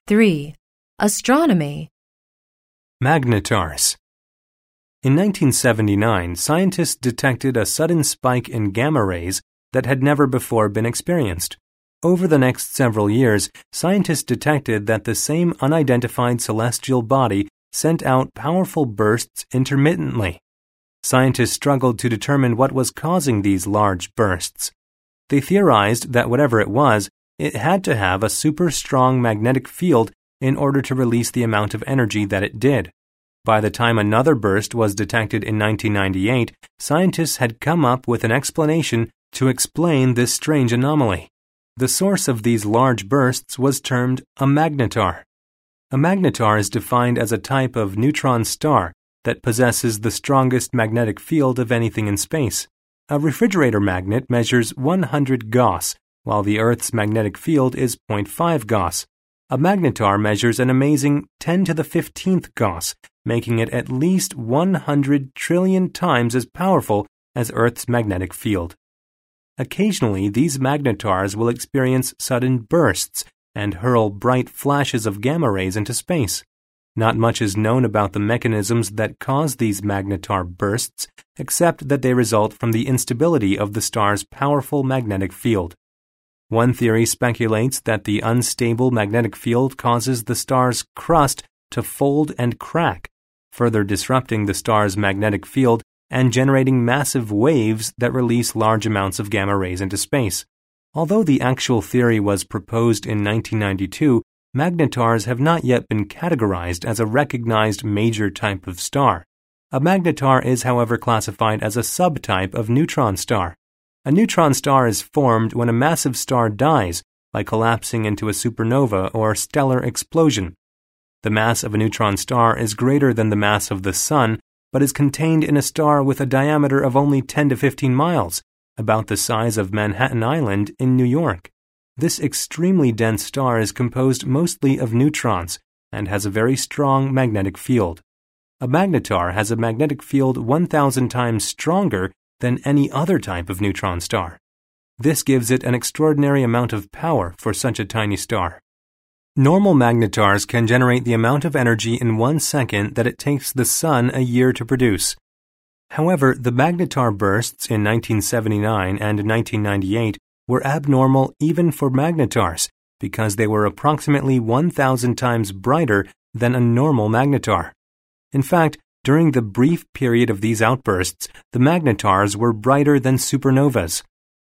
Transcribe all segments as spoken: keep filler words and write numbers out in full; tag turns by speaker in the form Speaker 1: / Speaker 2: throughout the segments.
Speaker 1: three. Astronomy.
Speaker 2: Magnetars. In nineteen seventy-nine, scientists detected a sudden spike in gamma rays that had never before been experienced. Over the next several years, scientists detected that the same unidentified celestial body sent out powerful bursts intermittently. Scientists struggled to determine what was causing these large bursts. They theorized that whatever it was, it had to have a super strong magnetic field in order to release the amount of energy that it did. By the time another burst was detected in nineteen ninety-eight, scientists had come up with an explanation to explain this strange anomaly. The source of these large bursts was termed a magnetar. A magnetar is defined as a type of neutron star that possesses the strongest magnetic field of anything in space. A refrigerator magnet measures one hundred Gauss, while the Earth's magnetic field is zero point five Gauss. A magnetar measures an amazing ten to the fifteenth Gauss, making it at least one hundred trillion times as powerful as Earth's magnetic field. Occasionally, these magnetars will experience sudden bursts and hurl bright flashes of gamma rays into space. Not much is known about the mechanisms that cause these magnetar bursts, except that they result from the instability of the star's powerful magnetic field. One theory speculates that the unstable magnetic field causes the star's crust to fold and crack, further disrupting the star's magnetic field and generating massive waves that release large amounts of gamma rays into space. Although the actual theory was proposed in nineteen ninety-two, magnetars have not yet been categorized as a recognized major type of star. A magnetar is, however, classified as a subtype of neutron star. A neutron star is formed when a massive star dies by collapsing into a supernova or stellar explosion. The mass of a neutron star is greater than the mass of the Sun, but is contained in a star with a diameter of only ten to fifteen miles, about the size of Manhattan Island in New York. This extremely dense star is composed mostly of neutrons and has a very strong magnetic field. A magnetar has a magnetic field one thousand times stronger than any other type of neutron star. This gives it an extraordinary amount of power for such a tiny star. Normal magnetars can generate the amount of energy in one second that it takes the Sun a year to produce. However, the magnetar bursts in nineteen seventy-nine and nineteen ninety-eight were abnormal even for magnetars because they were approximately one thousand times brighter than a normal magnetar. In fact, during the brief period of these outbursts, the magnetars were brighter than supernovas.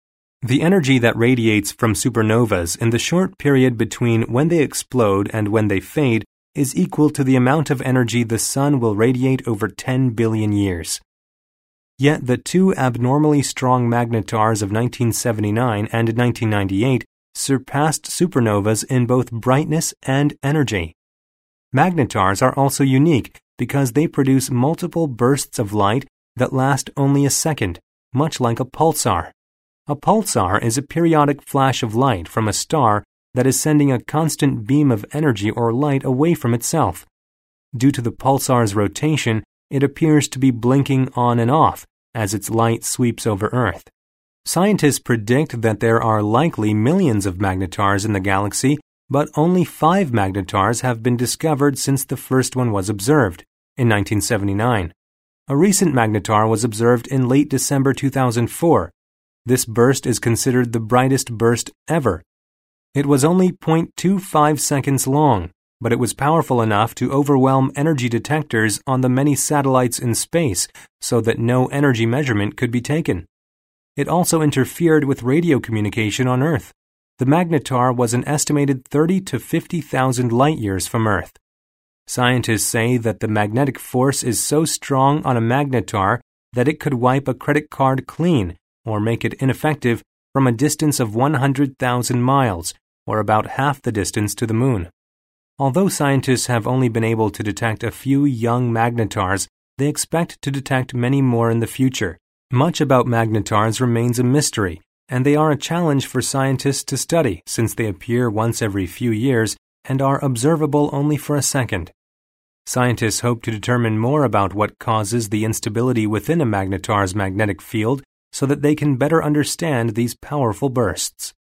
Speaker 2: The energy that radiates from supernovas in the short period between when they explode and when they fade is equal to the amount of energy the Sun will radiate over ten billion years. Yet the two abnormally strong magnetars of nineteen seventy-nine and nineteen ninety-eight surpassed supernovas in both brightness and energy. Magnetars are also unique because they produce multiple bursts of light that last only a second, much like a pulsar. A pulsar is a periodic flash of light from a star that is sending a constant beam of energy or light away from itself. Due to the pulsar's rotation, it appears to be blinking on and off as its light sweeps over Earth. Scientists predict that there are likely millions of magnetars in the galaxy, but only five magnetars have been discovered since the first one was observed, in nineteen seventy-nine. A recent magnetar was observed in late December two thousand four. This burst is considered the brightest burst ever. It was only zero point two five seconds long, but it was powerful enough to overwhelm energy detectors on the many satellites in space so that no energy measurement could be taken. It also interfered with radio communication on Earth. The magnetar was an estimated thirty to fifty thousand light-years from Earth. Scientists say that the magnetic force is so strong on a magnetar that it could wipe a credit card clean or make it ineffective from a distance of one hundred thousand miles, or about half the distance to the Moon. Although scientists have only been able to detect a few young magnetars, they expect to detect many more in the future. Much about magnetars remains a mystery, and they are a challenge for scientists to study since they appear once every few years and are observable only for a second. Scientists hope to determine more about what causes the instability within a magnetar's magnetic field so that they can better understand these powerful bursts.